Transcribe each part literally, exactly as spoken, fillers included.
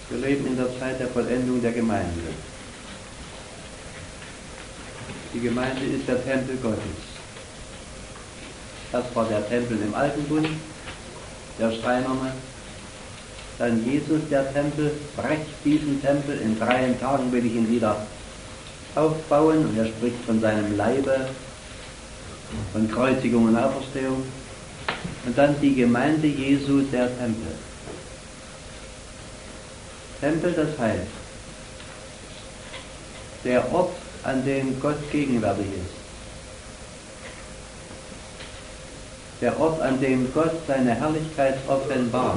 Wir leben in der Zeit der Vollendung der Gemeinde. Die Gemeinde ist der Tempel Gottes. Das war der Tempel im Alten Bund, der steinerne. Dann Jesus, der Tempel, brecht diesen Tempel, in drei Tagen will ich ihn wieder aufbauen. Und er spricht von seinem Leibe, von Kreuzigung und Auferstehung. Und dann die Gemeinde Jesu, der Tempel. Tempel, das heißt, der Ort, an dem Gott gegenwärtig ist. Der Ort, an dem Gott seine Herrlichkeit offenbart.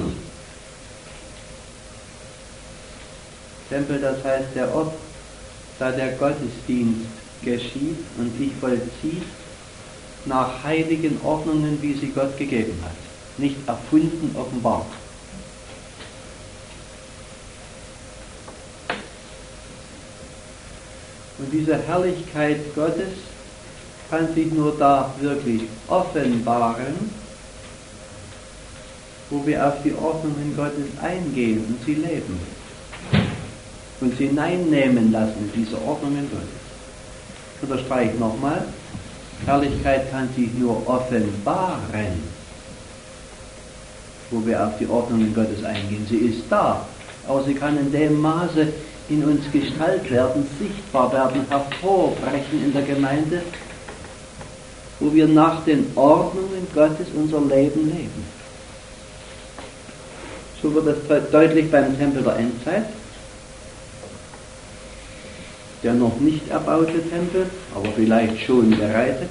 Tempel, das heißt der Ort, da der Gottesdienst geschieht und sich vollzieht nach heiligen Ordnungen, wie sie Gott gegeben hat. Nicht erfunden, offenbart. Und diese Herrlichkeit Gottes kann sich nur da wirklich offenbaren, wo wir auf die Ordnungen Gottes eingehen und sie leben. Und sie hineinnehmen lassen, diese Ordnungen Gottes. Ich unterstreiche nochmal, Herrlichkeit kann sich nur offenbaren, wo wir auf die Ordnungen Gottes eingehen. Sie ist da, aber sie kann in dem Maße in uns Gestalt werden, sichtbar werden, hervorbrechen in der Gemeinde, wo wir nach den Ordnungen Gottes unser Leben leben. So wird es deutlich beim Tempel der Endzeit, der noch nicht erbaute Tempel, aber vielleicht schon bereitet.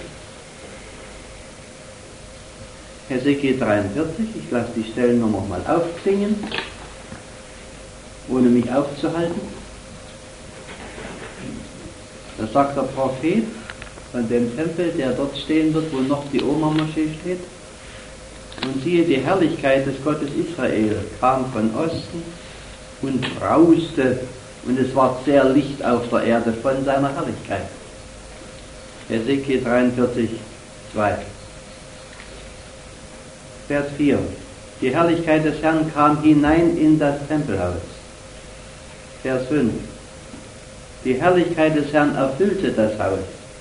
Hesekiel dreiundvierzig, ich lasse die Stellen noch mal aufklingen, ohne mich aufzuhalten. Da sagt der Prophet von dem Tempel, der dort stehen wird, wo noch die Oma-Moschee steht. Und siehe, die Herrlichkeit des Gottes Israel kam von Osten und brauste, und es war sehr Licht auf der Erde von seiner Herrlichkeit. Hesekiel dreiundvierzig, zwei. Vers vier. Die Herrlichkeit des Herrn kam hinein in das Tempelhaus. Vers fünf. Die Herrlichkeit des Herrn erfüllte das Haus.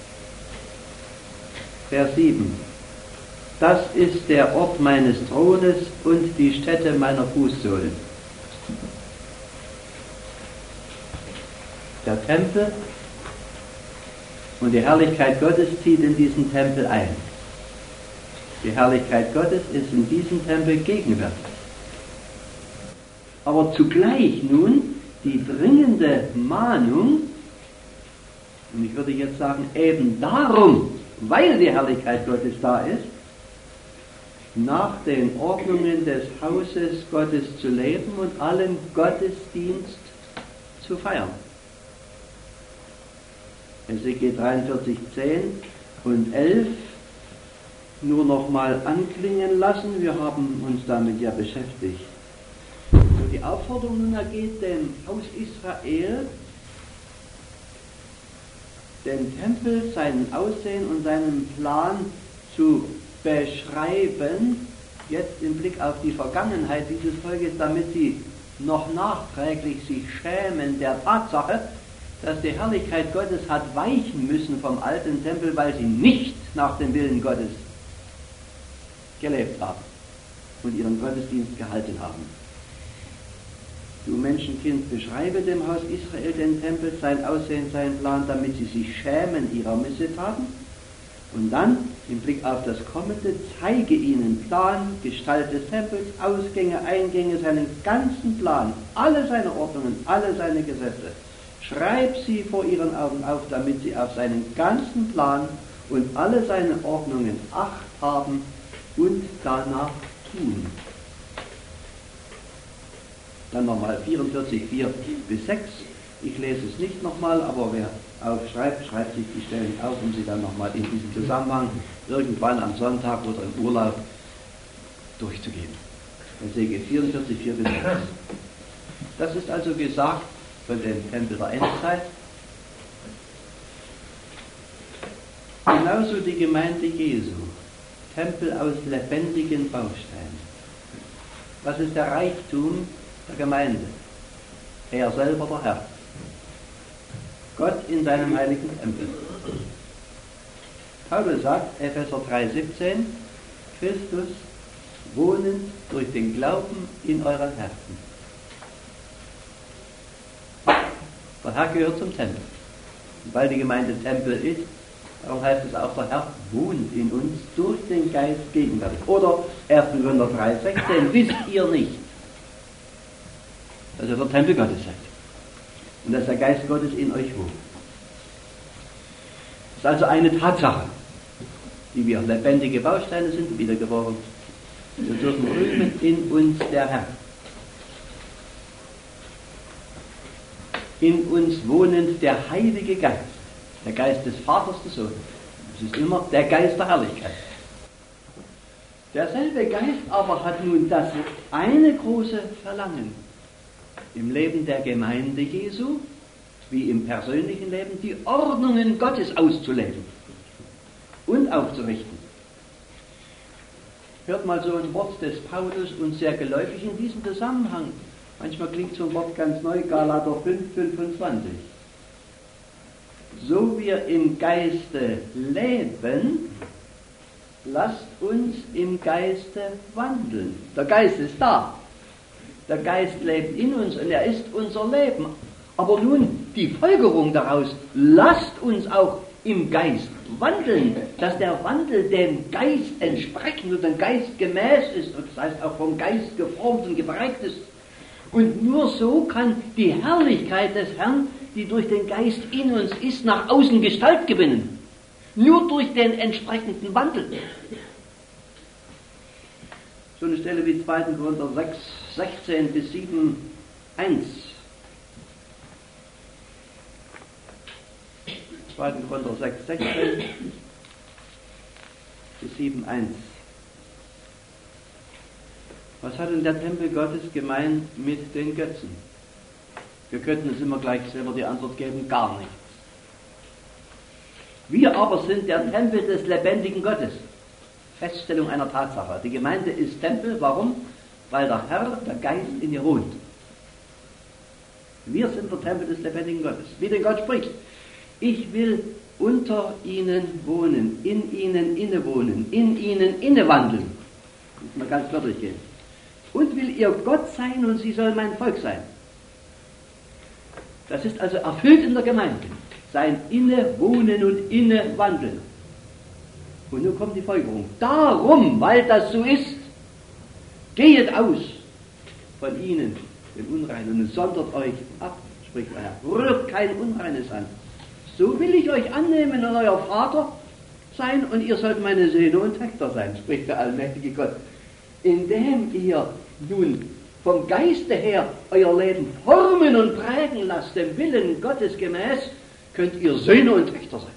Vers sieben. Das ist der Ort meines Thrones und die Stätte meiner Fußsohlen. Der Tempel und die Herrlichkeit Gottes zieht in diesen Tempel ein. Die Herrlichkeit Gottes ist in diesem Tempel gegenwärtig. Aber zugleich nun die dringende Mahnung, und ich würde jetzt sagen, eben darum, weil die Herrlichkeit Gottes da ist, nach den Ordnungen des Hauses Gottes zu leben und allen Gottesdienst zu feiern. Hesekiel dreiundvierzig, zehn und elf nur noch mal anklingen lassen. Wir haben uns damit ja beschäftigt. Und die Aufforderung nun ergeht dem Haus Israel, den Tempel, seinen Aussehen und seinen Plan zu beschreiben, jetzt im Blick auf die Vergangenheit dieses Volkes, damit sie noch nachträglich sich schämen der Tatsache, dass die Herrlichkeit Gottes hat weichen müssen vom alten Tempel, weil sie nicht nach dem Willen Gottes gelebt haben und ihren Gottesdienst gehalten haben. Du Menschenkind, beschreibe dem Haus Israel den Tempel, sein Aussehen, seinen Plan, damit sie sich schämen ihrer Missetaten. Und dann, im Blick auf das Kommende, zeige ihnen Plan, Gestalt des Tempels, Ausgänge, Eingänge, seinen ganzen Plan, alle seine Ordnungen, alle seine Gesetze. Schreib sie vor ihren Augen auf, damit sie auf seinen ganzen Plan und alle seine Ordnungen Acht haben und danach tun. Dann nochmal vierundvierzig, vier bis sechs. Ich lese es nicht nochmal, aber wer aufschreibt, schreibt sich die Stellen auf, um sie dann nochmal in diesem Zusammenhang irgendwann am Sonntag oder im Urlaub durchzugehen. Hesekiel vierundvierzig, vier bis sechs. Das ist also gesagt von dem Tempel der Endzeit. Genauso die Gemeinde Jesu. Tempel aus lebendigen Bausteinen. Was ist der Reichtum der Gemeinde? er selber der Herr. Gott in seinem heiligen Tempel. Paulus sagt, Epheser drei siebzehn, Christus wohnend durch den Glauben in euren Herzen. Der Herr gehört zum Tempel. Und weil die Gemeinde Tempel ist, darum heißt es auch, der Herr wohnt in uns durch den Geist gegenwärtig. Oder erster Korinther drei sechzehn, wisst ihr nicht, dass ihr der Tempel Gottes seid und dass der Geist Gottes in euch wohnt. Das ist also eine Tatsache, die wir lebendige Bausteine sind, wiedergeboren. Wir dürfen rühmen in uns der Herr. In uns wohnend der Heilige Geist, der Geist des Vaters, des Sohnes. Das ist immer der Geist der Herrlichkeit. Derselbe Geist aber hat nun das eine große Verlangen, im Leben der Gemeinde Jesu, wie im persönlichen Leben, die Ordnungen Gottes auszuleben und aufzurichten. Hört mal so ein Wort des Paulus und sehr geläufig in diesem Zusammenhang. Manchmal klingt so ein Wort ganz neu, Galater fünf fünfundzwanzig. So wir im Geiste leben, lasst uns im Geiste wandeln. Der Geist ist da. Der Geist lebt in uns und er ist unser Leben. Aber nun die Folgerung daraus, lasst uns auch im Geist wandeln, dass der Wandel dem Geist entsprechend und dem Geist gemäß ist, und das heißt auch vom Geist geformt und geprägt ist. Und nur so kann die Herrlichkeit des Herrn, die durch den Geist in uns ist, nach außen Gestalt gewinnen. Nur durch den entsprechenden Wandel. So eine Stelle wie zweiter Korinther sechs, sechzehn bis sieben, eins. zweiter Korinther sechs, sechzehn bis sieben, eins. Was hat denn der Tempel Gottes gemein mit den Götzen? Wir könnten es immer gleich selber die Antwort geben, gar nichts. Wir aber sind der Tempel des lebendigen Gottes. Feststellung einer Tatsache. Die Gemeinde ist Tempel, warum? Weil der Herr, der Geist in ihr wohnt. Wir sind der Tempel des lebendigen Gottes. Wie denn Gott spricht. Ich will unter ihnen wohnen, in ihnen innewohnen, in ihnen innewandeln. Muss man ganz wörtlich gehen. Und will ihr Gott sein und sie soll mein Volk sein. Das ist also erfüllt in der Gemeinde. Sein Innewohnen und Innewandeln. Und nun kommt die Folgerung. Darum, weil das so ist, gehet aus von ihnen, dem Unreinen, und sondert euch ab, spricht der Herr. Rührt kein Unreines an. So will ich euch annehmen und euer Vater sein und ihr sollt meine Söhne und Töchter sein, spricht der allmächtige Gott. Indem ihr nun vom Geiste her euer Leben formen und prägen lasst, dem Willen Gottes gemäß, könnt ihr Söhne und Töchter sein.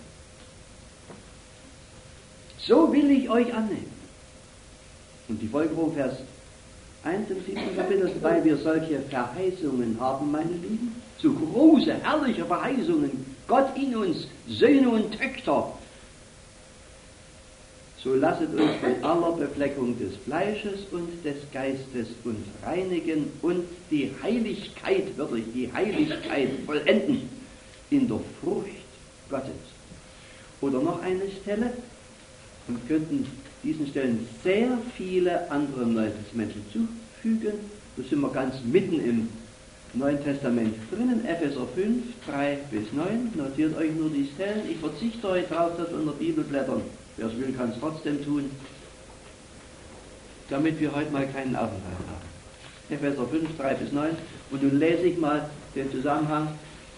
So will ich euch annehmen. Und die Folgerung, Vers eins im siebten Kapitel, weil wir solche Verheißungen haben, meine Lieben, so große, herrliche Verheißungen, Gott in uns, Söhne und Töchter, so lasset uns von aller Befleckung des Fleisches und des Geistes uns reinigen und die Heiligkeit, wirklich die Heiligkeit vollenden in der Furcht Gottes. Oder noch eine Stelle, und könnten diesen Stellen sehr viele andere im Neuen Testament hinzufügen. Da sind wir ganz mitten im Neuen Testament drinnen, Epheser fünf, drei bis neun. Notiert euch nur die Stellen. Ich verzichte euch darauf, das unter Bibelblättern. Wer es will, kann es trotzdem tun, damit wir heute mal keinen Aufenthalt haben. Epheser fünf, drei bis neun. Und nun lese ich mal den Zusammenhang.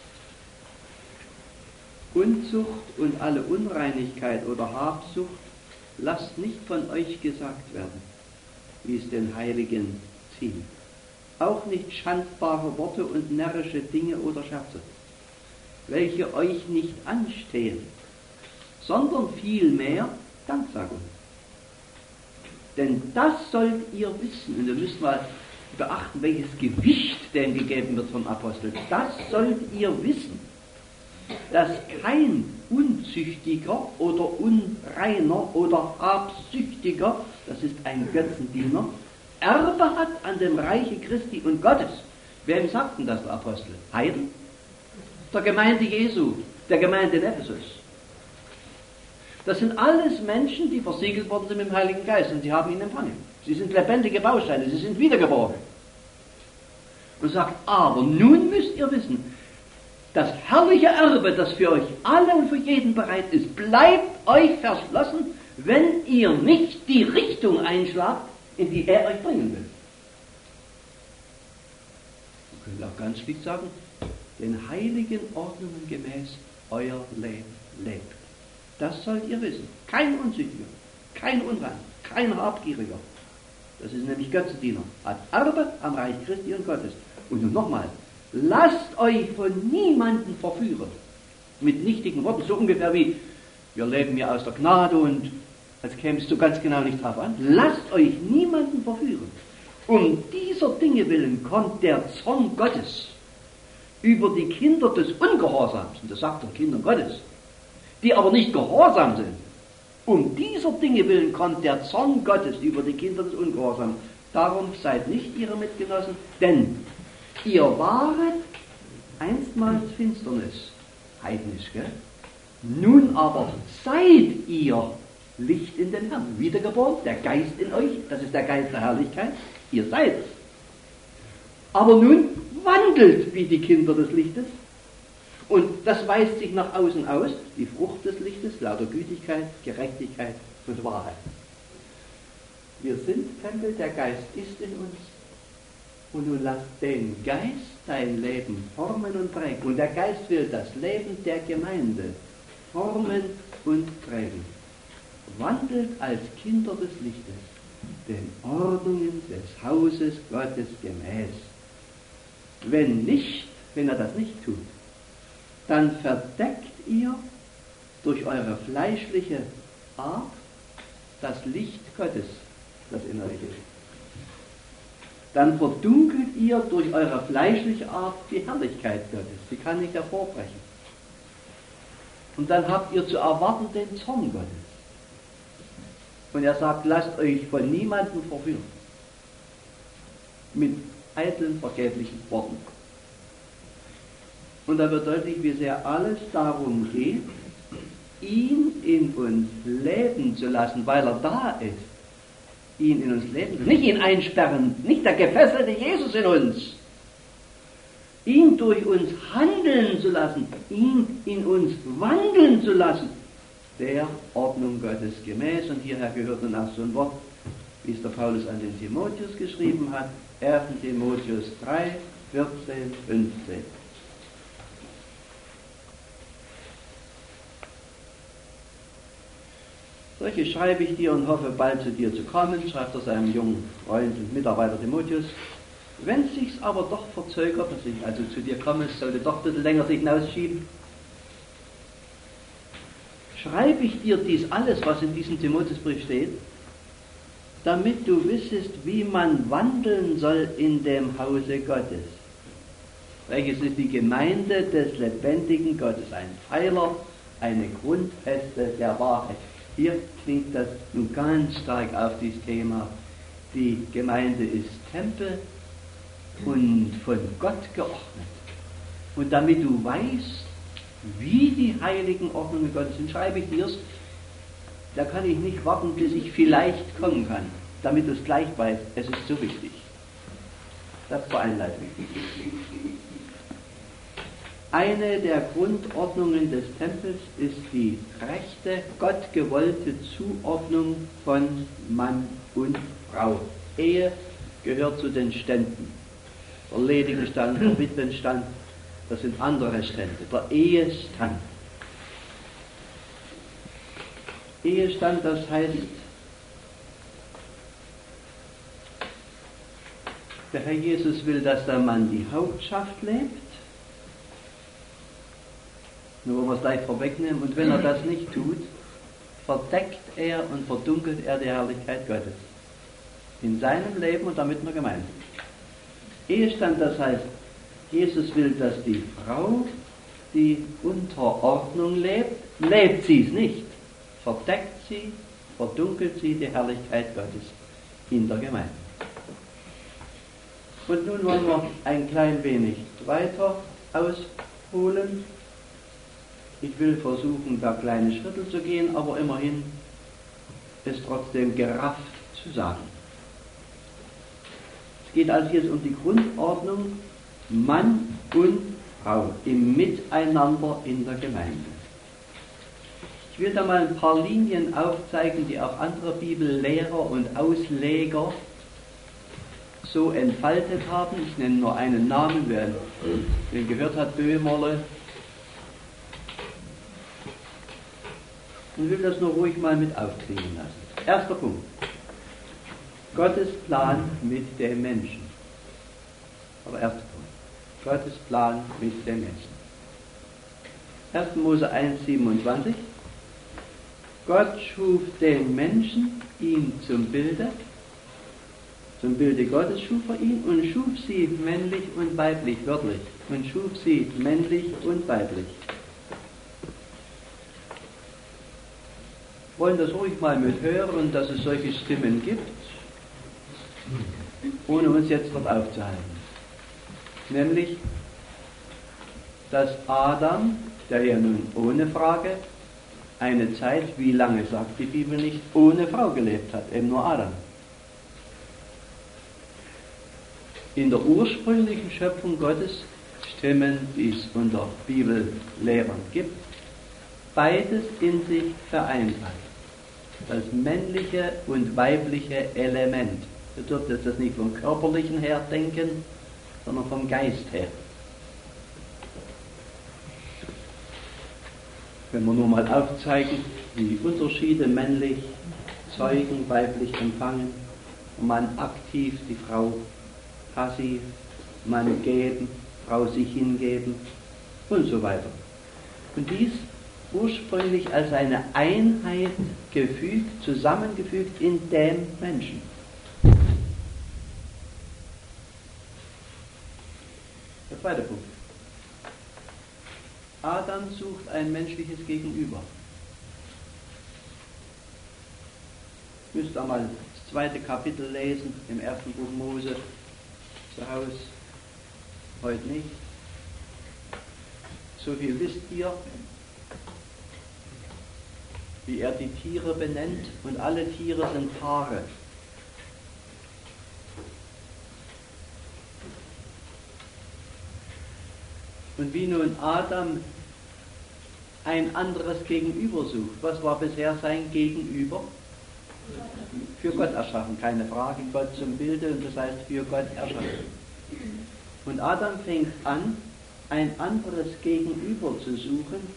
Unzucht und alle Unreinigkeit oder Habsucht lasst nicht von euch gesagt werden, wie es den Heiligen ziemt. Auch nicht schandbare Worte und närrische Dinge oder Scherze, welche euch nicht anstehen, sondern vielmehr Danksagung. Denn das sollt ihr wissen, und ihr müsst mal beachten, welches Gewicht denn gegeben wird vom Apostel. Das sollt ihr wissen, dass kein Unzüchtiger oder Unreiner oder Habsüchtiger, das ist ein Götzendiener, Erbe hat an dem Reiche Christi und Gottes. Wem sagten das der Apostel? Heiden? Der Gemeinde Jesu, der Gemeinde in Ephesus. Das sind alles Menschen, die versiegelt worden sind mit dem Heiligen Geist und sie haben ihn empfangen. Sie sind lebendige Bausteine, sie sind wiedergeboren. Und sagt, aber nun müsst ihr wissen, das herrliche Erbe, das für euch alle und für jeden bereit ist, bleibt euch verschlossen, wenn ihr nicht die Richtung einschlagt, in die er euch bringen will. Man könnte auch ganz schlicht sagen, den heiligen Ordnungen gemäß euer Leben lebt. Das sollt ihr wissen. Kein Unzüchtiger, kein Unrein, kein Habgieriger. Das ist nämlich Götzendiener. Hat Erbe am Reich Christi und Gottes. Und nun nochmal, lasst euch von niemandem verführen. Mit nichtigen Worten, so ungefähr wie, wir leben ja aus der Gnade und als käme es so ganz genau nicht drauf an. Lasst euch niemanden verführen. Um dieser Dinge willen kommt der Zorn Gottes über die Kinder des Ungehorsams, und das sagt er, Kinder Gottes, die aber nicht gehorsam sind. Um dieser Dinge willen kommt der Zorn Gottes über die Kinder des Ungehorsams. Darum seid nicht ihre Mitgenossen, denn ihr waret einstmals Finsternis, heidnisch, gell? Nun aber seid ihr Licht in den Herrn, wiedergeboren, der Geist in euch, das ist der Geist der Herrlichkeit, ihr seid. Aber nun wandelt wie die Kinder des Lichtes. Und das weist sich nach außen aus, die Frucht des Lichtes, lauter Gütigkeit, Gerechtigkeit und Wahrheit. Wir sind Tempel, der Geist ist in uns. Und nun lass den Geist dein Leben formen und prägen. Und der Geist will das Leben der Gemeinde formen und prägen. Wandelt als Kinder des Lichtes den Ordnungen des Hauses Gottes gemäß. Wenn nicht, wenn er das nicht tut, dann verdeckt ihr durch eure fleischliche Art das Licht Gottes, das in euch ist. Dann verdunkelt ihr durch eure fleischliche Art die Herrlichkeit Gottes. Sie kann nicht hervorbrechen. Und dann habt ihr zu erwarten den Zorn Gottes. Und er sagt, lasst euch von niemandem verführen. Mit eitlen, vergeblichen Worten. Und da wird deutlich, wie sehr alles darum geht, ihn in uns leben zu lassen, weil er da ist. Ihn in uns leben, nicht ihn einsperren, nicht der gefesselte Jesus in uns. Ihn durch uns handeln zu lassen, ihn in uns wandeln zu lassen, der Ordnung Gottes gemäß. Und hierher gehört dann auch so ein Wort, wie es der Paulus an den Timotheus geschrieben hat, erster Timotheus drei, vierzehn, fünfzehn. Solche schreibe ich dir und hoffe, bald zu dir zu kommen, schreibt er seinem jungen Freund und Mitarbeiter Timotheus. Wenn es sich aber doch verzögert, dass ich also zu dir komme, es sollte doch ein bisschen länger sich hinausschieben, schreibe ich dir dies alles, was in diesem Timotheusbrief steht, damit du wissest, wie man wandeln soll in dem Hause Gottes. Welches ist die Gemeinde des lebendigen Gottes, ein Pfeiler, eine Grundfeste der Wahrheit. Hier klingt das nun ganz stark auf dieses Thema. Die Gemeinde ist Tempel und von Gott geordnet. Und damit du weißt, wie die heiligen Ordnungen Gottes sind, schreibe ich dir's, da kann ich nicht warten, bis ich vielleicht kommen kann, damit du es gleich weißt. Es ist so wichtig. Das zur Einleitung. Eine der Grundordnungen des Tempels ist die rechte, gottgewollte Zuordnung von Mann und Frau. Ehe gehört zu den Ständen. Der Ledigenstand, der Witwenstand, das sind andere Stände. Der Ehestand. Ehestand, das heißt, der Herr Jesus will, dass der Mann die Hauptschaft lebt. Nur wollen wir es gleich vorwegnehmen. Und wenn er das nicht tut, verdeckt er und verdunkelt er die Herrlichkeit Gottes. In seinem Leben und damit in der Gemeinde. Ehestand, das heißt, Jesus will, dass die Frau die Unterordnung lebt. Lebt sie es nicht, verdeckt sie, verdunkelt sie die Herrlichkeit Gottes in der Gemeinde. Und nun wollen wir ein klein wenig weiter ausholen. Ich will versuchen, da kleine Schritte zu gehen, aber immerhin es trotzdem gerafft zu sagen. Es geht also jetzt um die Grundordnung Mann und Frau im Miteinander in der Gemeinde. Ich will da mal ein paar Linien aufzeigen, die auch andere Bibellehrer und Ausleger so entfaltet haben. Ich nenne nur einen Namen, wer den gehört hat, Böhmerle. Und will das nur ruhig mal mit aufklingen lassen. Erster Punkt. Gottes Plan mit dem Menschen. Aber erster Punkt. Gottes Plan mit dem Menschen. erster Mose eins, siebenundzwanzig. Gott schuf den Menschen, ihm zum Bilde, zum Bilde Gottes schuf er ihn und schuf sie männlich und weiblich, wörtlich, und schuf sie männlich und weiblich. Wir wollen das ruhig mal mit hören, dass es solche Stimmen gibt, ohne uns jetzt dort aufzuhalten. Nämlich, dass Adam, der ja nun ohne Frage eine Zeit, wie lange sagt die Bibel nicht, ohne Frau gelebt hat, eben nur Adam. In der ursprünglichen Schöpfung Gottes Stimmen, die es unter Bibellehrern gibt, beides in sich vereint hat. Das männliche und weibliche Element. Ihr dürft jetzt das nicht vom Körperlichen her denken, sondern vom Geist her. Wenn wir nur mal aufzeigen, die Unterschiede männlich zeugen, weiblich empfangen, Mann aktiv, die Frau passiv, Mann geben, Frau sich hingeben und so weiter. Und dies ursprünglich als eine Einheit gefügt, zusammengefügt in dem Menschen. Der zweite Punkt. Adam sucht ein menschliches Gegenüber. Ich müsste einmal das zweite Kapitel lesen im ersten Buch Mose zu Hause. Heute nicht. So viel wisst ihr, wie er die Tiere benennt, und alle Tiere sind Paare. Und wie nun Adam ein anderes Gegenüber sucht. Was war bisher sein Gegenüber? Für Gott erschaffen, keine Frage, Gott zum Bilde, und das heißt für Gott erschaffen. Und Adam fängt an, ein anderes Gegenüber zu suchen.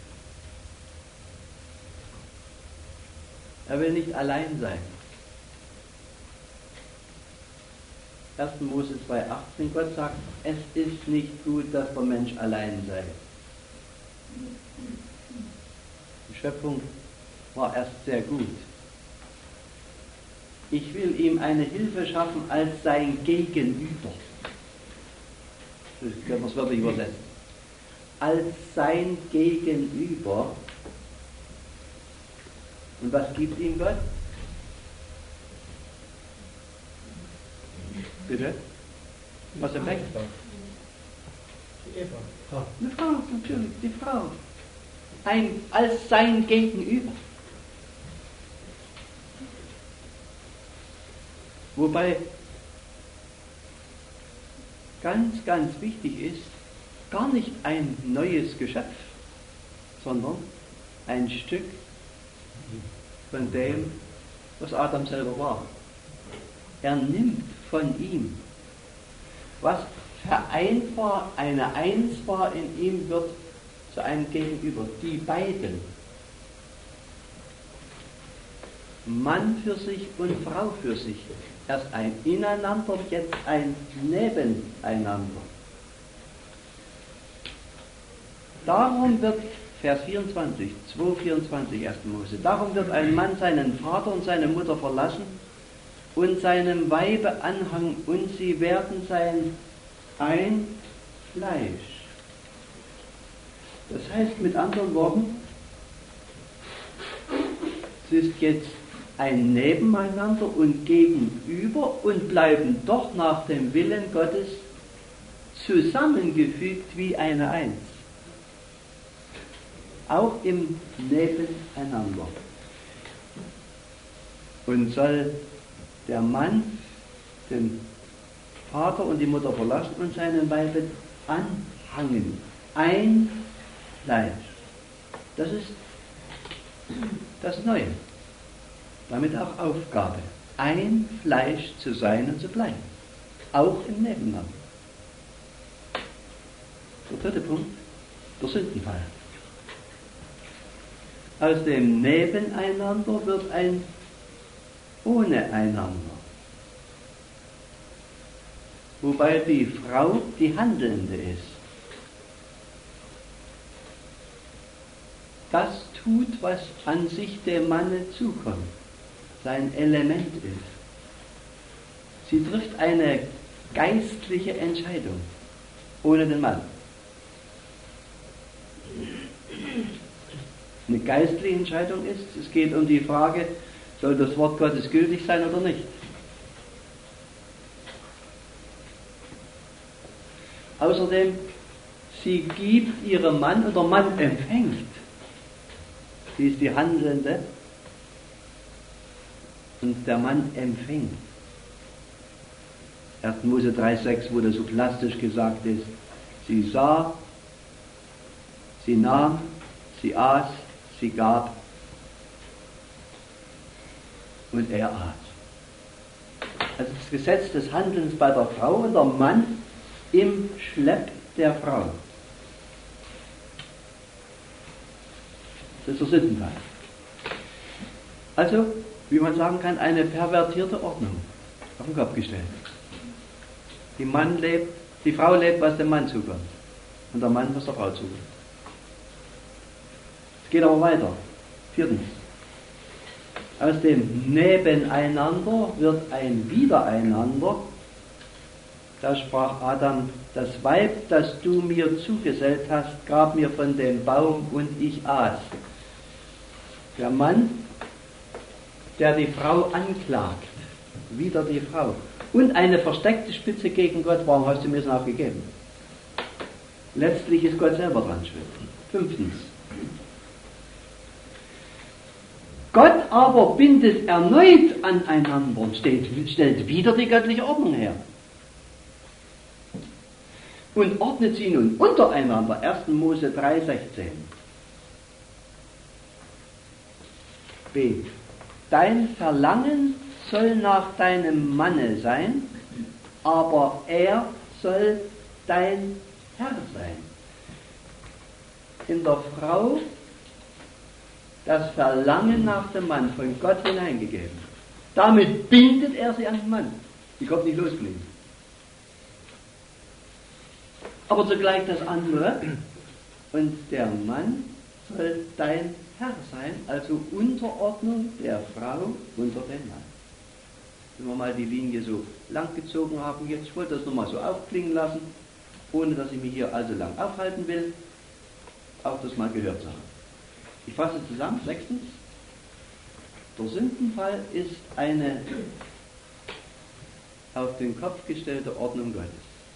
Er will nicht allein sein. erster Mose zwei, achtzehn, Gott sagt, es ist nicht gut, dass der Mensch allein sei. Die Schöpfung war erst sehr gut. Ich will ihm eine Hilfe schaffen als sein Gegenüber. Das können wir es wirklich übersetzen. Als sein Gegenüber. Und was gibt ihm Gott? Bitte? Was er weg? Die Eva. Eine Frau, natürlich, die Frau. Ein, als sein Gegenüber. Wobei ganz, ganz wichtig ist, gar nicht ein neues Geschöpf, sondern ein Stück von dem, was Adam selber war. Er nimmt von ihm. Was vereinbar, eine Eins war in ihm, wird zu einem Gegenüber. Die beiden. Mann für sich und Frau für sich. Erst ein Ineinander, jetzt ein Nebeneinander. Darum wird, Vers vierundzwanzig, zwei vierundzwanzig, erster Mose, darum wird ein Mann seinen Vater und seine Mutter verlassen und seinem Weibe anhangen, und sie werden sein ein Fleisch. Das heißt mit anderen Worten, es ist jetzt ein Nebeneinander und Gegenüber und bleiben doch nach dem Willen Gottes zusammengefügt wie eine Eins. Auch im Nebeneinander. Und soll der Mann den Vater und die Mutter verlassen und seinen Weiben anhangen. Ein Fleisch. Das ist das Neue. Damit auch Aufgabe. Ein Fleisch zu sein und zu bleiben. Auch im Nebeneinander. Der dritte Punkt, der Sündenfall. Aus dem Nebeneinander wird ein Ohne-einander. Wobei die Frau die Handelnde ist. Das tut, was an sich dem Manne zukommt, sein Element ist. Sie trifft eine geistliche Entscheidung, ohne den Mann. Eine geistliche Entscheidung ist, es geht um die Frage, soll das Wort Gottes gültig sein oder nicht? Außerdem, sie gibt ihrem Mann und der Mann empfängt. Sie ist die Handelnde und der Mann empfängt. erster Mose drei sechs, wo das so plastisch gesagt ist, sie sah, sie nahm, sie aß, sie gab und er aß. Also das Gesetz des Handelns bei der Frau und der Mann im Schlepp der Frau. Das ist der Sündenfall. Also, wie man sagen kann, eine pervertierte Ordnung auf den Kopf gestellt. Die, Mann lebt, die Frau lebt, was dem Mann zukommt. Und der Mann, was der Frau zukommt. Es geht aber weiter. Viertens. Aus dem Nebeneinander wird ein Wiedereinander. Da sprach Adam, das Weib, das du mir zugesellt hast, gab mir von dem Baum und ich aß. Der Mann, der die Frau anklagt, wieder die Frau. Und eine versteckte Spitze gegen Gott, warum hast du mir das auch gegeben? Letztlich ist Gott selber dran schuld. Fünftens. Gott aber bindet erneut aneinander und stellt, stellt wieder die göttliche Ordnung her. Und ordnet sie nun untereinander. erster Mose drei sechzehn. B. Dein Verlangen soll nach deinem Manne sein, aber er soll dein Herr sein. In der Frau das Verlangen nach dem Mann von Gott hineingegeben. Damit bindet er sie an den Mann. Die kommt nicht losfliegen. Aber zugleich das andere, und der Mann soll dein Herr sein, also Unterordnung der Frau unter den Mann. Wenn wir mal die Linie so lang gezogen haben, jetzt wollte ich das nochmal so aufklingen lassen, ohne dass ich mich hier allzu lang aufhalten will, auch das mal gehört zu haben. Ich fasse zusammen, sechstens, der Sündenfall ist eine auf den Kopf gestellte Ordnung Gottes.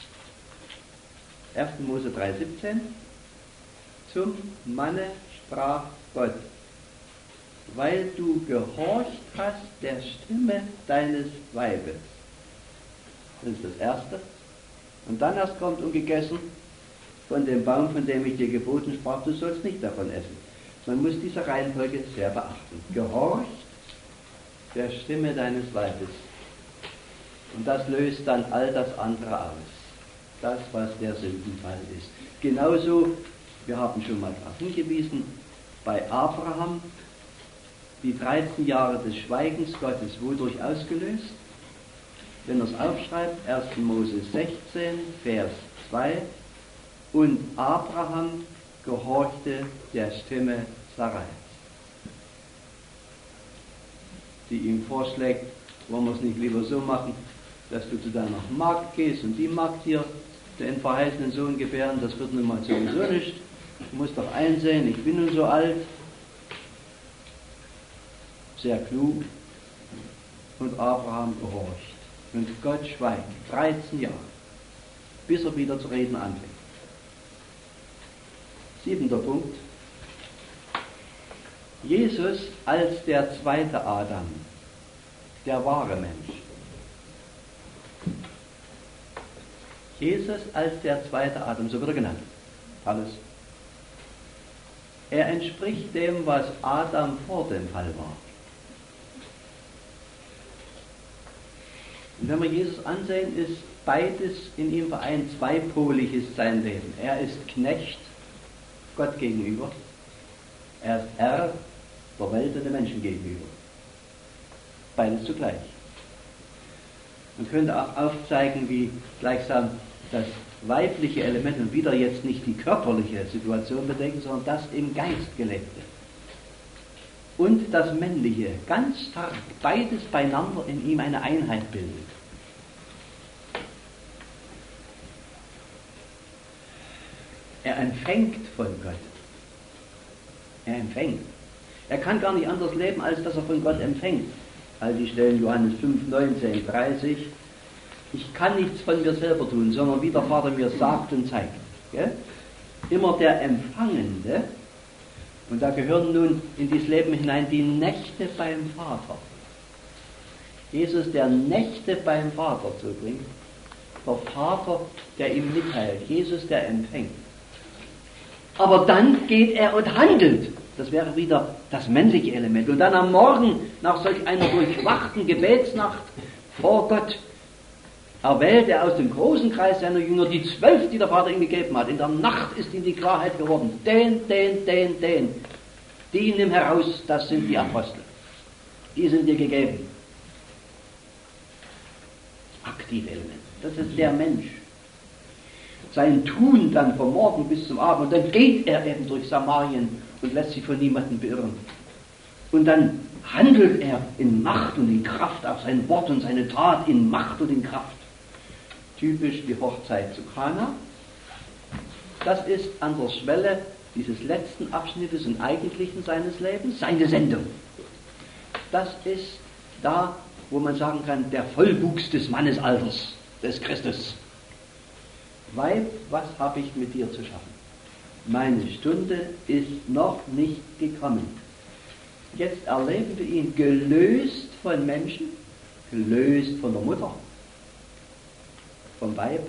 erster Mose drei siebzehn. Zum Manne sprach Gott, weil du gehorcht hast der Stimme deines Weibes. Das ist das Erste. Und dann erst kommt und gegessen von dem Baum, von dem ich dir geboten sprach, du sollst nicht davon essen. Man muss diese Reihenfolge sehr beachten. Gehorcht der Stimme deines Weibes. Und das löst dann all das andere aus. Das, was der Sündenfall ist. Genauso, wir haben schon mal darauf hingewiesen, bei Abraham, die dreizehn Jahre des Schweigens Gottes, wodurch ausgelöst? Wenn er es aufschreibt, erster Mose sechzehn, Vers zwei, und Abraham gehorchte der Stimme Sarais, die ihm vorschlägt, wollen wir es nicht lieber so machen, dass du zu deiner Magd gehst und die Magd hier den verheißenen Sohn gebären, das wird nun mal sowieso nicht. Du musst doch einsehen, ich bin nun so alt. Sehr klug, Und Abraham gehorcht. Und Gott schweigt. dreizehn Jahre. Bis er wieder zu reden anfängt. Siebenter Punkt. Jesus als der zweite Adam. Der wahre Mensch. Jesus als der zweite Adam, so wird er genannt. Alles. Er entspricht dem, was Adam vor dem Fall war. Und wenn wir Jesus ansehen, ist beides in ihm vereint, zweipolig ist sein Leben. Er ist Knecht Gott gegenüber. Er ist Herr der Welt und der Menschen gegenüber. Beides zugleich. Man könnte auch aufzeigen, wie gleichsam das weibliche Element und wieder jetzt nicht die körperliche Situation bedenken, sondern das im Geist gelebte. Und das männliche, ganz stark, beides beieinander in ihm eine Einheit bildet. Er empfängt von Gott. Er empfängt. Er kann gar nicht anders leben, als dass er von Gott empfängt. All die Stellen Johannes fünf, neunzehn, dreißig. Ich kann nichts von mir selber tun, sondern wie der Vater mir sagt und zeigt. Gell? Immer der Empfangende. Und da gehören nun in dieses Leben hinein die Nächte beim Vater. Jesus, der Nächte beim Vater zubringt. Der Vater, der ihm mitteilt. Jesus, der empfängt. Aber dann geht er und handelt. Das wäre wieder das männliche Element. Und dann am Morgen, nach solch einer durchwachten Gebetsnacht vor Gott, erwählt er aus dem großen Kreis seiner Jünger die zwölf, die der Vater ihm gegeben hat. In der Nacht ist ihm die Klarheit geworden. Den, den, den, den. Die nimm heraus, das sind die Apostel. Die sind dir gegeben. Das aktive Element. Das ist der Mensch. Sein Tun dann vom Morgen bis zum Abend. Und dann geht er eben durch Samarien und lässt sich von niemandem beirren. Und dann handelt er in Macht und in Kraft auf sein Wort und seine Tat in Macht und in Kraft. Typisch die Hochzeit zu Kana. Das ist an der Schwelle dieses letzten Abschnittes und Eigentlichen seines Lebens, seine Sendung. Das ist da, wo man sagen kann, der Vollwuchs des Mannesalters, des Christus. Weib, was habe ich mit dir zu schaffen? Meine Stunde ist noch nicht gekommen. Jetzt erleben wir ihn gelöst von Menschen, gelöst von der Mutter, vom Weib,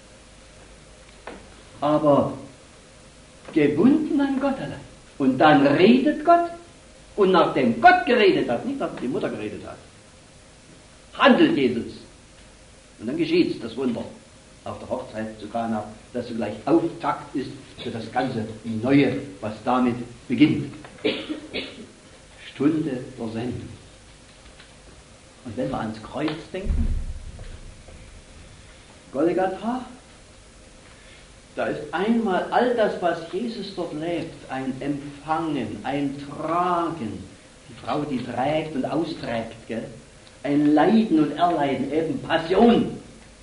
aber gebunden an Gott allein. Und dann redet Gott, und nachdem Gott geredet hat, nicht nachdem die Mutter geredet hat, handelt Jesus. Und dann geschieht das Wunder auf der Hochzeit zu Kana, das zugleich Auftakt ist für das ganze Neue, was damit beginnt. Stunde der Sendung. Und wenn wir ans Kreuz denken, Golgatha, da ist einmal all das, was Jesus dort lebt, ein Empfangen, ein Tragen. Die Frau, die trägt und austrägt, gell? Ein Leiden und Erleiden, eben Passion.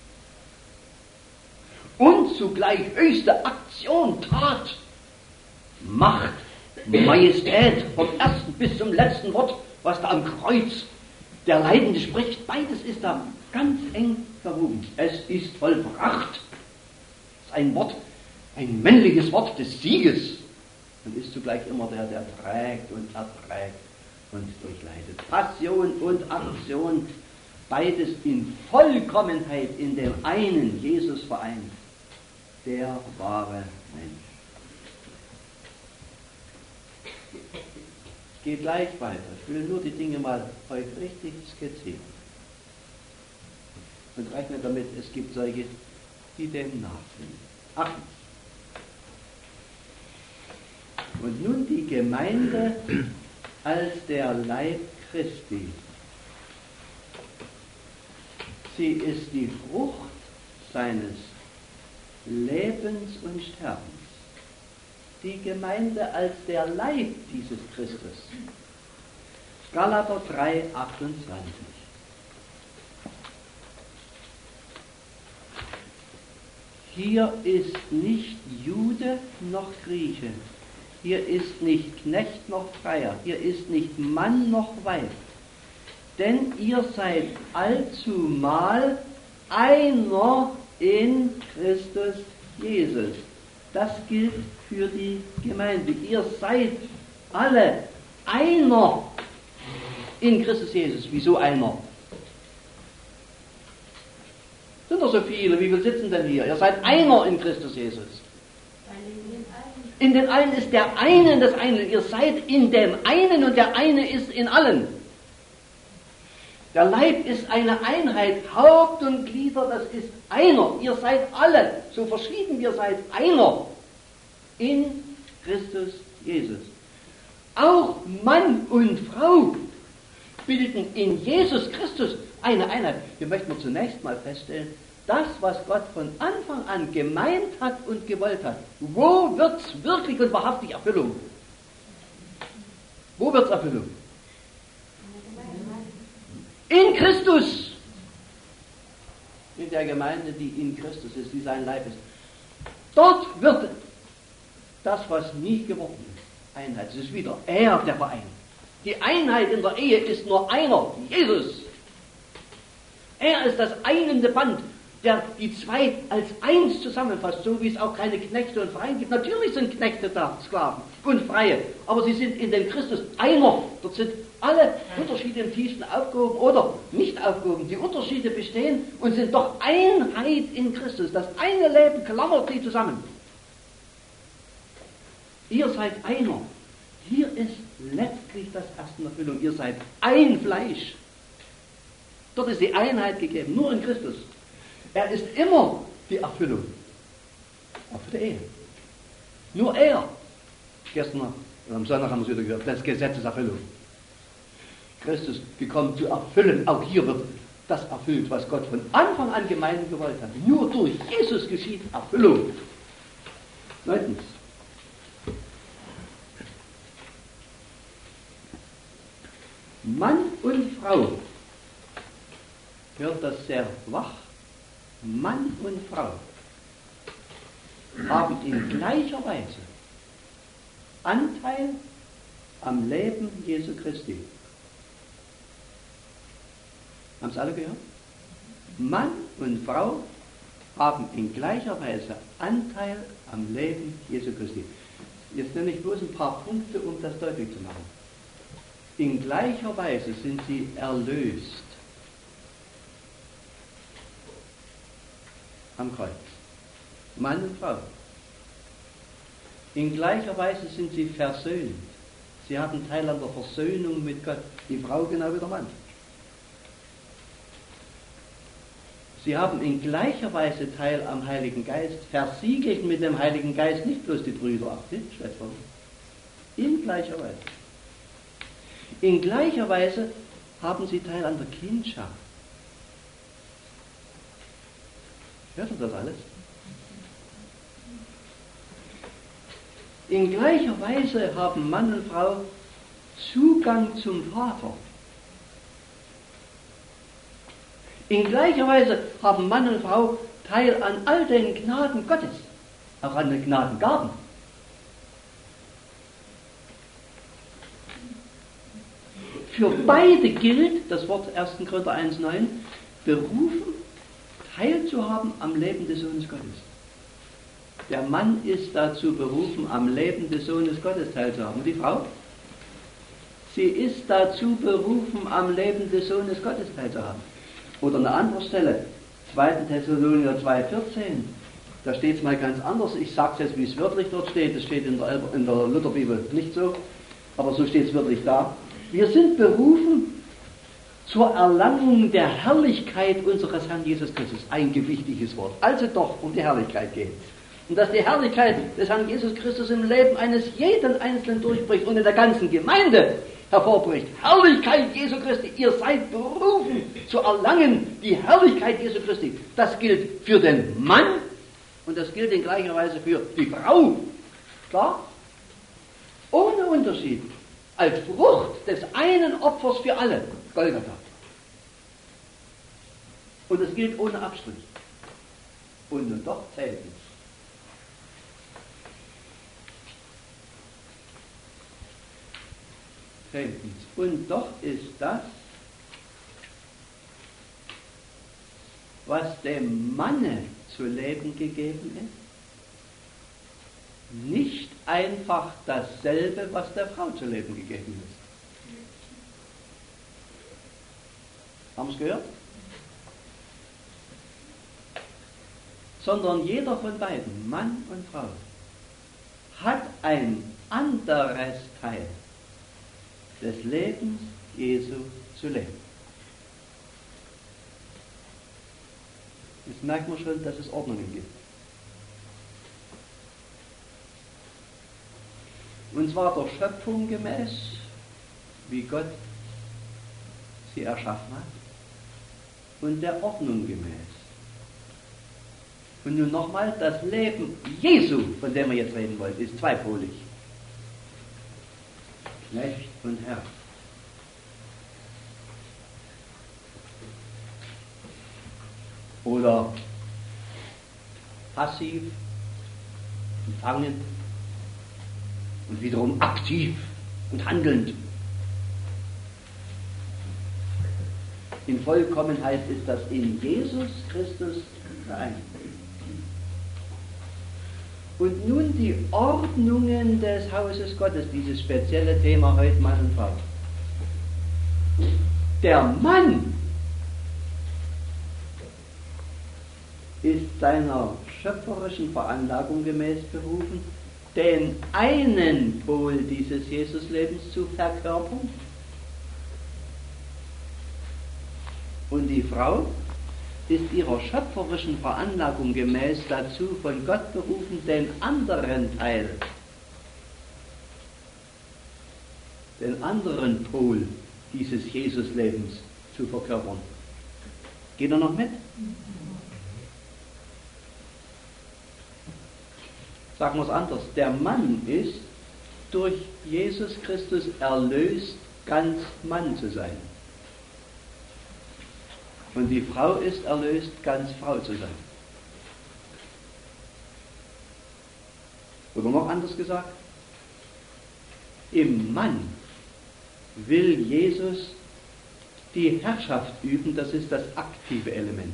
Und zugleich höchste Aktion, Tat, Macht, Majestät, vom ersten bis zum letzten Wort, was da am Kreuz der Leidende spricht, beides ist da ganz eng verwoben. Es ist vollbracht. Das ist ein Wort, ein männliches Wort des Sieges und ist zugleich immer der, der trägt und erträgt und durchleidet. Passion und Aktion, beides in Vollkommenheit in dem einen Jesus vereint. Der wahre Mensch. Ich gehe gleich weiter. Ich will nur die Dinge mal euch richtig skizzieren. Und rechne damit, es gibt solche, die dem nachfinden. Achtens. Und nun die Gemeinde als der Leib Christi. Sie ist die Frucht seines Lebens und Sterbens. Die Gemeinde als der Leib dieses Christus. Galater drei, achtundzwanzig. Hier ist nicht Jude noch Grieche. Hier ist nicht Knecht noch Freier. Hier ist nicht Mann noch Weib. denn ihr seid allzumal einer in Christus Jesus. Das gilt für die Gemeinde. Ihr seid alle einer in Christus Jesus. Wieso einer? Sind doch so viele. Wie viele sitzen denn hier? Ihr seid einer in Christus Jesus. In den einen ist der eine das eine. Ihr seid in dem einen und der eine ist in allen. Der Leib ist eine Einheit, Haupt und Glieder, das ist einer. Ihr seid alle, so verschieden ihr seid, einer in Christus Jesus. Auch Mann und Frau bilden in Jesus Christus eine Einheit. Wir möchten zunächst mal feststellen, das, was Gott von Anfang an gemeint hat und gewollt hat, wo wird es wirklich und wahrhaftig Erfüllung? Wo wird es Erfüllung? In Christus. In der Gemeinde, die in Christus ist, die sein Leib ist. Dort wird das, was nie geworden ist, Einheit. Es ist wieder er, der Verein. Die Einheit in der Ehe ist nur einer, Jesus. Er ist das einende Band, der die zwei als eins zusammenfasst, so wie es auch keine Knechte und Freien gibt. Natürlich sind Knechte da, Sklaven und Freie, aber sie sind in dem Christus einer. Dort sind alle Unterschiede im tiefsten aufgehoben oder nicht aufgehoben. Die Unterschiede bestehen und sind doch Einheit in Christus. Das eine Leben klammert sie zusammen. Ihr seid einer. Hier ist letztlich das erste Erfüllung. Ihr seid ein Fleisch. Dort ist die Einheit gegeben, nur in Christus. Er ist immer die Erfüllung. Auch für die Ehe. Nur er. Gestern am Sonntag haben wir es wieder gehört, das Gesetz ist Erfüllung. Christus gekommen zu erfüllen. Auch hier wird das erfüllt, was Gott von Anfang an gemein gewollt hat. Nur durch Jesus geschieht Erfüllung. Neuntens. Mann und Frau. Hört das sehr wach. Mann und Frau haben in gleicher Weise Anteil am Leben Jesu Christi. Haben es alle gehört? Mann und Frau haben in gleicher Weise Anteil am Leben Jesu Christi. Jetzt nenne ich bloß ein paar Punkte, um das deutlich zu machen. In gleicher Weise sind sie erlöst. Am Kreuz. Mann und Frau. In gleicher Weise sind sie versöhnt. Sie haben Teil an der Versöhnung mit Gott. Die Frau genau wie der Mann. Sie haben in gleicher Weise Teil am Heiligen Geist, versiegelt mit dem Heiligen Geist nicht bloß die Brüder, ach, die Schwestern. In gleicher Weise. In gleicher Weise haben sie Teil an der Kindschaft. Hört ihr das alles? In gleicher Weise haben Mann und Frau Zugang zum Vater. In gleicher Weise haben Mann und Frau Teil an all den Gnaden Gottes, auch an den Gnadengaben. Für beide gilt, das Wort erster Korinther eins neun, berufen, teilzuhaben am Leben des Sohnes Gottes. Der Mann ist dazu berufen, am Leben des Sohnes Gottes teilzuhaben. Und die Frau? Sie ist dazu berufen, am Leben des Sohnes Gottes teilzuhaben. Oder an einer anderen Stelle, zweiter Thessalonicher zwei vierzehn, da steht es mal ganz anders. Ich sage es jetzt, wie es wörtlich dort steht. Es steht in der, Elber, in der Lutherbibel nicht so, aber so steht es wörtlich da. Wir sind berufen zur Erlangung der Herrlichkeit unseres Herrn Jesus Christus. Ein gewichtiges Wort. Also doch, um die Herrlichkeit geht es. Und dass die Herrlichkeit des Herrn Jesus Christus im Leben eines jeden Einzelnen durchbricht und in der ganzen Gemeinde hervorbricht. Herrlichkeit Jesu Christi. Ihr seid berufen zu erlangen die Herrlichkeit Jesu Christi. Das gilt für den Mann und das gilt in gleicher Weise für die Frau. Klar? Ohne Unterschied. Als Frucht des einen Opfers für alle. Golgatha. Und es gilt ohne Abstrich. Und nun doch zählt es. Und doch ist das was dem Manne zu leben gegeben ist, nicht einfach dasselbe, was der Frau zu leben gegeben ist. Haben Sie es gehört? Sondern jeder von beiden, Mann und Frau, hat ein anderes Teil des Lebens Jesu zu leben. Jetzt merkt man schon, dass es Ordnungen gibt. Und zwar der Schöpfung gemäß, wie Gott sie erschaffen hat, und der Ordnung gemäß. Und nun nochmal, das Leben Jesu, von dem wir jetzt reden wollen, ist zweipolig. Knecht und Herr. Oder passiv, empfangend und wiederum aktiv und handelnd. In Vollkommenheit ist das in Jesus Christus vereint. Und nun die Ordnungen des Hauses Gottes, dieses spezielle Thema heute Mann und Frau. Der Mann ist seiner schöpferischen Veranlagung gemäß berufen, den einen Pol dieses Jesuslebens zu verkörpern. Und die Frau ist ihrer schöpferischen Veranlagung gemäß dazu von Gott berufen, den anderen Teil, den anderen Pol dieses Jesuslebens zu verkörpern. Geht er noch mit? Sagen wir es anders. Der Mann ist durch Jesus Christus erlöst, ganz Mann zu sein. Und die Frau ist erlöst, ganz Frau zu sein. Oder noch anders gesagt, im Mann will Jesus die Herrschaft üben, das ist das aktive Element.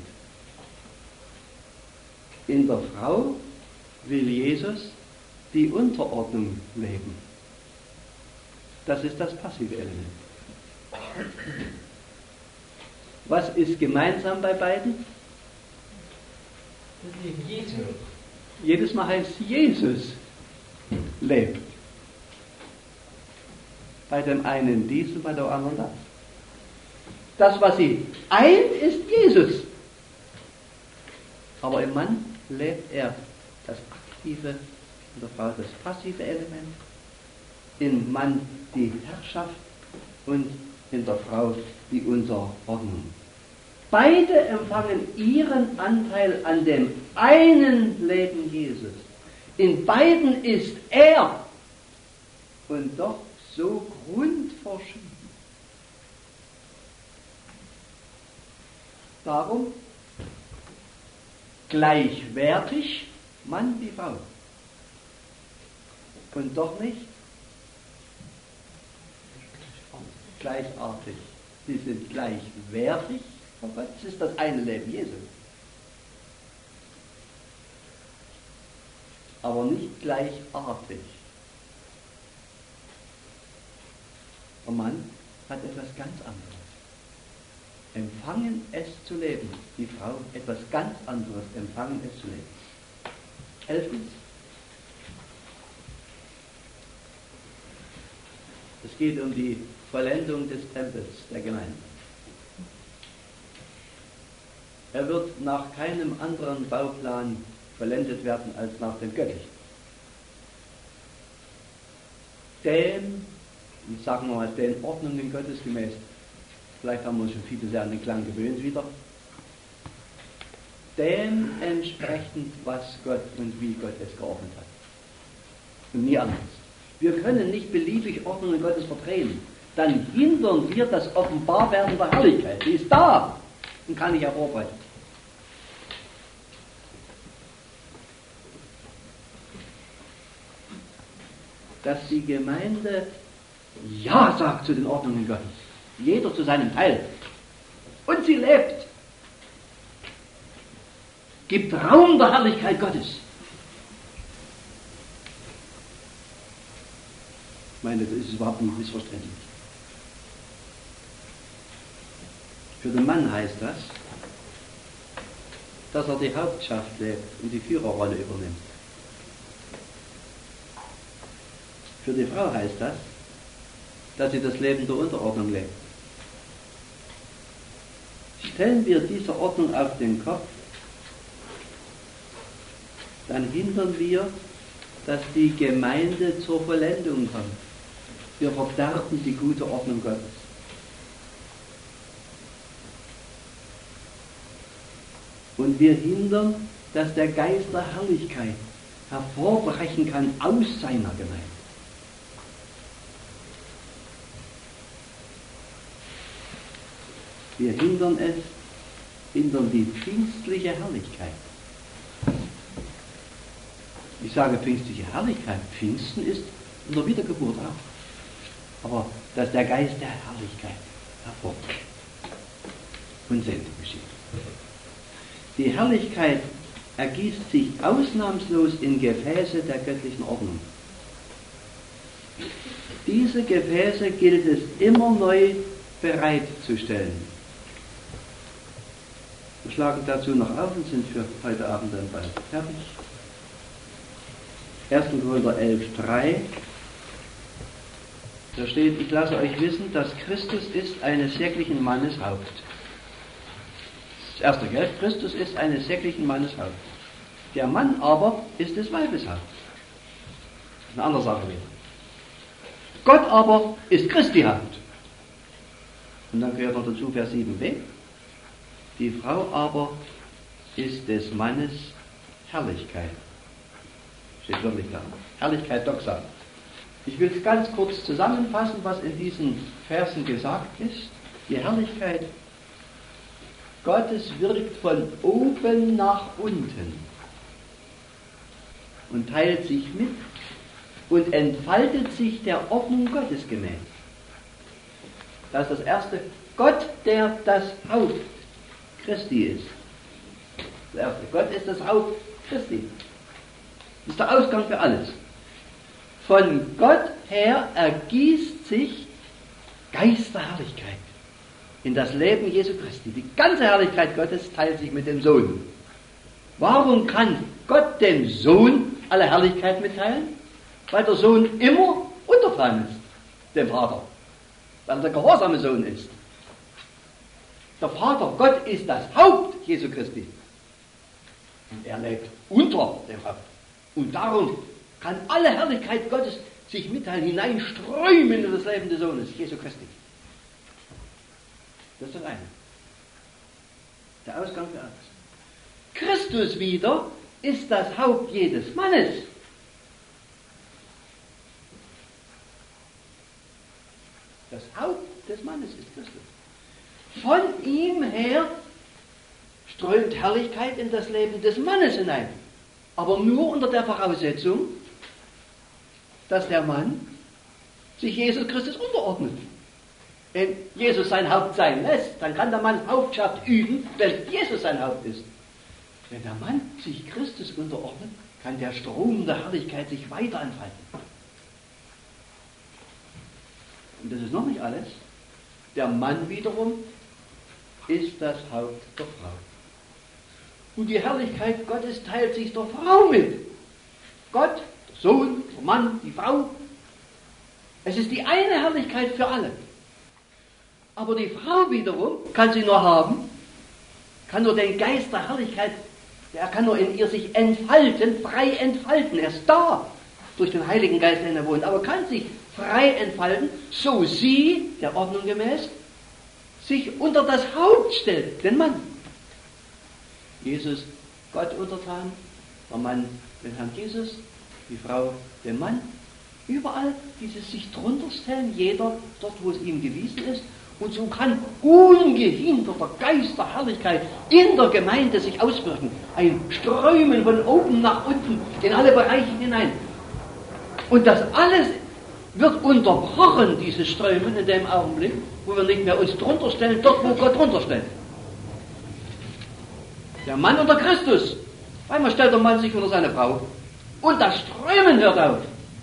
In der Frau will Jesus die Unterordnung leben. Das ist das passive Element. Was ist gemeinsam bei beiden? Jesus. Jedes Mal heißt Jesus lebt. Bei dem einen dies und bei der anderen das. Das, was sie eint, ist Jesus. Aber im Mann lebt er das aktive, in der Frau das passive Element, im Mann die Herrschaft und in der Frau die Unterordnung. Beide empfangen ihren Anteil an dem einen Leben Jesus. In beiden ist er und doch so grundverschieden. Darum gleichwertig Mann wie Frau. Und doch nicht gleichartig. Sie sind gleichwertig vor Gott. Das ist das eine Leben Jesu. Aber nicht gleichartig. Der Mann hat etwas ganz anderes. Empfangen es zu leben. Die Frau etwas ganz anderes. Empfangen es zu leben. Elftens. Es geht um die Vollendung des Tempels der Gemeinde. Er wird nach keinem anderen Bauplan vollendet werden als nach dem göttlichen. Den, sagen wir mal, den Ordnungen Gottes gemäß, vielleicht haben wir uns schon viele sehr an den Klang gewöhnt wieder, dem entsprechend, was Gott und wie Gott es geordnet hat. Und nie anders. Wir können nicht beliebig Ordnungen Gottes verdrehen. Dann hindern wir das Offenbarwerden der Herrlichkeit. Die ist da und kann nicht hervorbrechen. Dass die Gemeinde Ja sagt zu den Ordnungen Gottes. Jeder zu seinem Teil. Und sie lebt. gibt Raum der Herrlichkeit Gottes. Ich meine, das ist überhaupt nicht missverständlich. Für den Mann heißt das, dass er die Hauptschaft lebt und die Führerrolle übernimmt. Für die Frau heißt das, dass sie das Leben der Unterordnung lebt. Stellen wir diese Ordnung auf den Kopf, dann hindern wir, dass die Gemeinde zur Vollendung kommt. Wir verderben die gute Ordnung Gottes. Und wir hindern, dass der Geist der Herrlichkeit hervorbrechen kann aus seiner Gemeinde. Wir hindern es, hindern die pfingstliche Herrlichkeit. Ich sage pfingstliche Herrlichkeit. Pfingsten ist in der Wiedergeburt auch. Aber dass der Geist der Herrlichkeit hervorbricht und Sendung geschieht. Die Herrlichkeit ergießt sich ausnahmslos in Gefäße der göttlichen Ordnung. Diese Gefäße gilt es immer neu bereitzustellen. Wir schlagen dazu noch auf und sind für heute Abend dann bald fertig. erster Korinther elf, drei. Da steht, ich lasse euch wissen, dass Christus ist eines säcklichen Mannes Haupt. Das erste, gell? Christus ist eines säcklichen Mannes Haupt. Der Mann aber ist des Weibes Haupt. Eine andere Sache wieder. Gott aber ist Christi Haupt. Und dann gehört noch dazu Vers sieben b. Die Frau aber ist des Mannes Herrlichkeit. Steht wirklich da. Herrlichkeit Doxa. Ich will es ganz kurz zusammenfassen, was in diesen Versen gesagt ist. Die Herrlichkeit Gottes wirkt von oben nach unten und teilt sich mit und entfaltet sich der Ordnung Gottes gemäß. Das ist das Erste. Gott, der das Haupt Christi ist. Das Erste. Gott ist das Haupt Christi. Das ist der Ausgang für alles. Von Gott her ergießt sich Geist der Herrlichkeit in das Leben Jesu Christi. Die ganze Herrlichkeit Gottes teilt sich mit dem Sohn. Warum kann Gott dem Sohn alle Herrlichkeit mitteilen? Weil der Sohn immer untertan ist, dem Vater. Weil er der gehorsame Sohn ist. Der Vater, Gott ist das Haupt Jesu Christi. Und er lebt unter dem Haupt. Und darum kann alle Herrlichkeit Gottes sich mitteilen, hineinströmen in das Leben des Sohnes, Jesu Christi. Das ist das eine. Der Ausgang für alles. Christus wieder ist das Haupt jedes Mannes. Das Haupt des Mannes ist Christus. Von ihm her strömt Herrlichkeit in das Leben des Mannes hinein. Aber nur unter der Voraussetzung, dass der Mann sich Jesus Christus unterordnet. Wenn Jesus sein Haupt sein lässt, dann kann der Mann Hauptschaft üben, wenn Jesus sein Haupt ist. Wenn der Mann sich Christus unterordnet, kann der Strom der Herrlichkeit sich weiter entfalten. Und das ist noch nicht alles. Der Mann wiederum ist das Haupt der Frau. Und die Herrlichkeit Gottes teilt sich der Frau mit. Gott, der Sohn, der Mann, die Frau. Es ist die eine Herrlichkeit für alle. Aber die Frau wiederum kann sie nur haben, kann nur den Geist der Herrlichkeit, der kann nur in ihr sich entfalten, frei entfalten. Er ist da, durch den Heiligen Geist, der in ihr wohnt, aber kann sich frei entfalten, so sie, der Ordnung gemäß, sich unter das Haupt stellt, den Mann. Jesus, Gott untertan, der Mann den Herrn Jesus, die Frau dem Mann. Überall dieses sich drunter stellen, jeder dort, wo es ihm gewiesen ist. Und so kann ungehindert der Geist der Herrlichkeit in der Gemeinde sich auswirken. Ein Strömen von oben nach unten in alle Bereiche hinein. Und das alles wird unterbrochen, dieses Strömen, in dem Augenblick, wo wir nicht mehr uns drunter stellen, dort wo Gott drunter stellt. Der Mann unter Christus Einmal stellt der Mann sich unter seine Frau und das Strömen hört auf.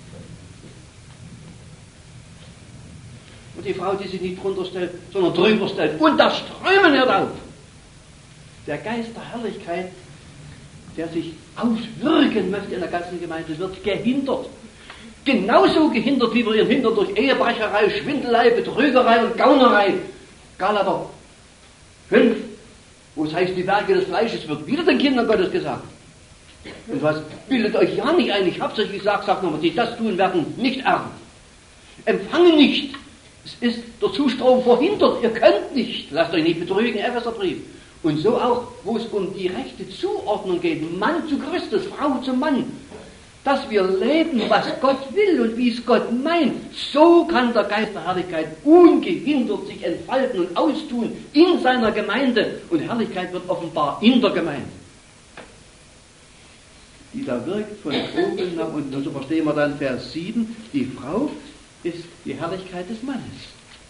Und die Frau, die sich nicht drunter stellt, sondern drüber stellt und das Strömen hört auf. Der Geist der Herrlichkeit, der sich auswirken möchte in der ganzen Gemeinde, wird gehindert. Genauso gehindert, wie wir ihn hindern durch Ehebrecherei, Schwindelei, Betrügerei und Gaunerei. Galater fünf, wo es heißt, die Werke des Fleisches wird wieder den Kindern Gottes gesagt. Und was bildet euch ja nicht ein, ich hab's euch gesagt, sagt nochmal, die das tun, werden nicht erben. Empfangen nicht. Es ist der Zustrom verhindert, ihr könnt nicht. Lasst euch nicht betrügen, Epheserbrief. Und so auch, wo es um die rechte Zuordnung geht, Mann zu Christus, Frau zum Mann, dass wir leben, was Gott will und wie es Gott meint. So kann der Geist der Herrlichkeit ungehindert sich entfalten und austun in seiner Gemeinde. Und Herrlichkeit wird offenbar in der Gemeinde, die da wirkt von oben nach unten. Und so verstehen wir dann Vers sieben, die Frau ist die Herrlichkeit des Mannes.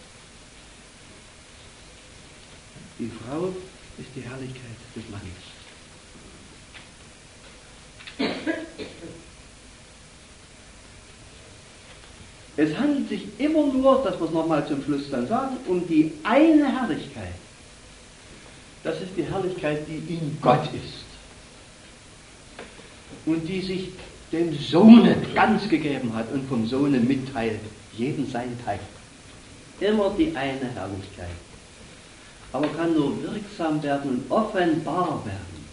Die Frau ist die Herrlichkeit des Mannes. Es handelt sich immer nur, dass wir es nochmal zum Schluss dann sagen, um die eine Herrlichkeit. Das ist die Herrlichkeit, die in Gott ist. Und die sich dem Sohne ganz gegeben hat und vom Sohne mitteilt, jeden sein Teil. Immer die eine Herrlichkeit. Aber kann nur wirksam werden und offenbar werden,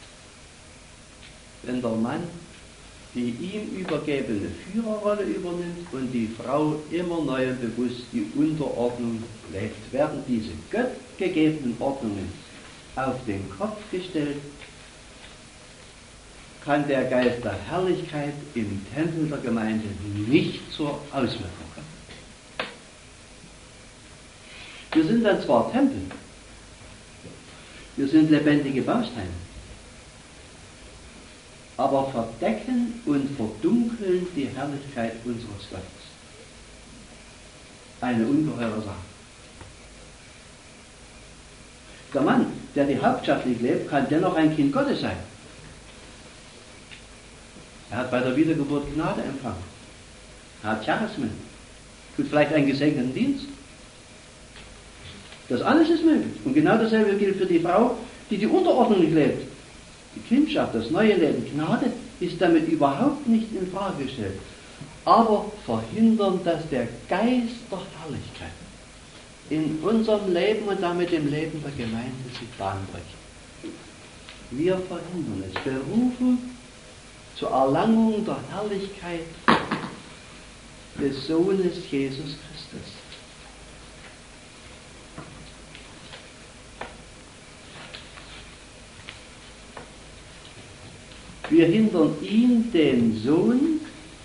wenn der Mann die ihm übergebene Führerrolle übernimmt und die Frau immer neu und bewusst die Unterordnung lebt. Werden diese gottgegebenen Ordnungen auf den Kopf gestellt, kann der Geist der Herrlichkeit im Tempel der Gemeinde nicht zur Auswirkung kommen. Wir sind dann zwar Tempel, wir sind lebendige Bausteine, aber verdecken und verdunkeln die Herrlichkeit unseres Gottes. Eine ungeheure Sache. Der Mann, der die hauptschaftlich lebt, kann dennoch ein Kind Gottes sein. Er hat bei der Wiedergeburt Gnade empfangen. Er hat Charismen. Tut vielleicht einen gesegneten Dienst. Das alles ist möglich. Und genau dasselbe gilt für die Frau, die die Unterordnung nicht lebt. Die Kindschaft, das neue Leben, Gnade ist damit überhaupt nicht in Frage gestellt. Aber verhindern, dass der Geist der Herrlichkeit in unserem Leben und damit im Leben der Gemeinde sich Bahn bricht. Wir verhindern es, berufen zur Erlangung der Herrlichkeit des Sohnes Jesus Christus. Wir hindern ihn, den Sohn,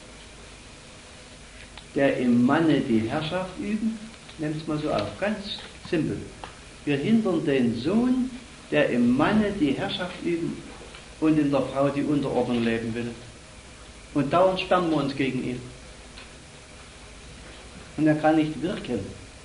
der im Manne die Herrschaft üben, nehmt es mal so auf, ganz simpel. Wir hindern den Sohn, der im Manne die Herrschaft üben und in der Frau die Unterordnung leben will. Und dauernd sperren wir uns gegen ihn. Und er kann nicht wirken.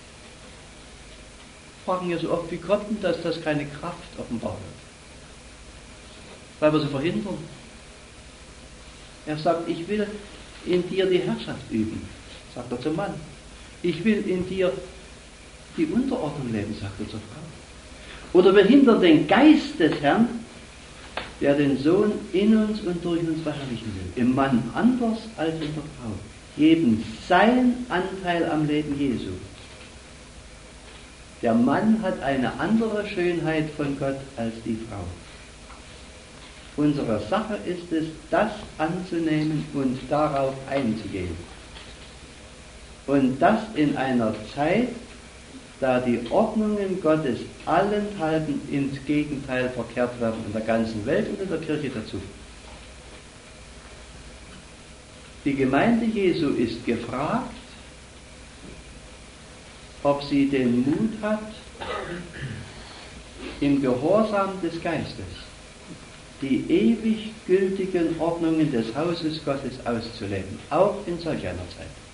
Fragen wir so oft, wie kommt denn das, dass keine Kraft offenbar wird? Weil wir sie verhindern. Er sagt, ich will in dir die Herrschaft üben, sagt er zum Mann. Ich will in dir die Unterordnung leben, sagt er zur Frau. Oder wir hindern den Geist des Herrn, der den Sohn in uns und durch uns verherrlichen will. Im Mann anders als in der Frau. Jedem sein Anteil am Leben Jesu. Der Mann hat eine andere Schönheit von Gott als die Frau. Unsere Sache ist es, das anzunehmen und darauf einzugehen. Und das in einer Zeit, da die Ordnungen Gottes allenthalben ins Gegenteil verkehrt werden, in der ganzen Welt und in der Kirche dazu. Die Gemeinde Jesu ist gefragt, ob sie den Mut hat, im Gehorsam des Geistes die ewig gültigen Ordnungen des Hauses Gottes auszuleben, auch in solch einer Zeit.